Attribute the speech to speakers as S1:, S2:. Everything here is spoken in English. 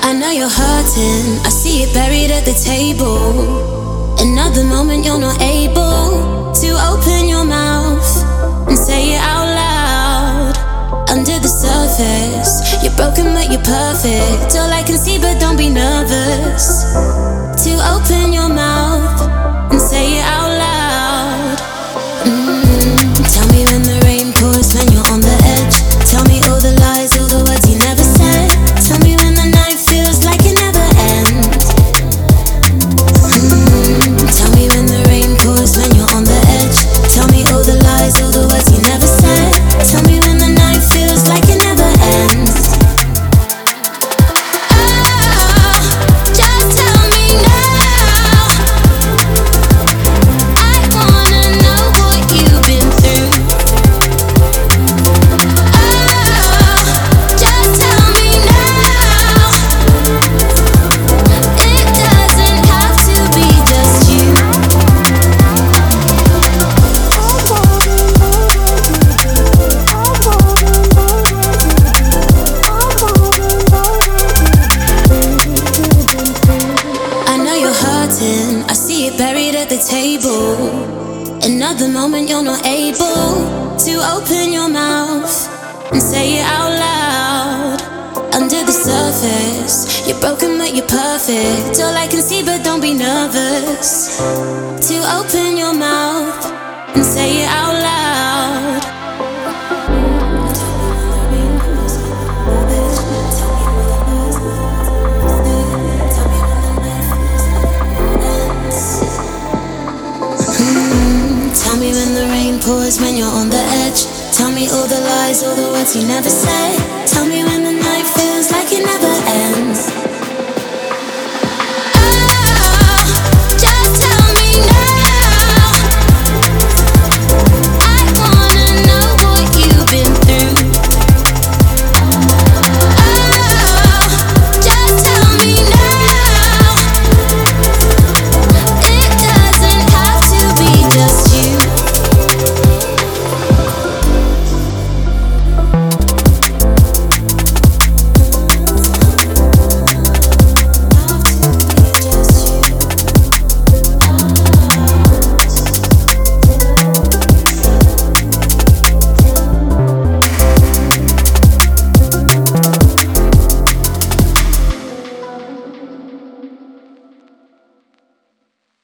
S1: I know you're hurting, I see it buried at the table. Another moment you're not able to open your mouth and say it out loud. Under the surface, you're broken but you're perfect. All I can see, but don't be nervous to open your mouth and say it out loud. Tell me when the rain pours, when you're on the edge. Tell me all the lies, all the words you never said. Tell me when the night feels like it never ends. Tell me when the rain pours, when you're on the edge. Tell me all the lies, all the words you never said. Tell me when the night feels like it never ends. Just tell me now. I wanna know what you've been through. Just tell me now. It doesn't have to be just you. I know you're hurting, I see it buried at the table. Another moment you're not able to open your mouth and say it out loud. Under the surface, you're broken but you're perfect. All I can see, but don't be nervous to open your mouth and say it out loud. Tell me when the rain pours, when you're on the edge. Tell me all the lies, all the words you never say. Tell me when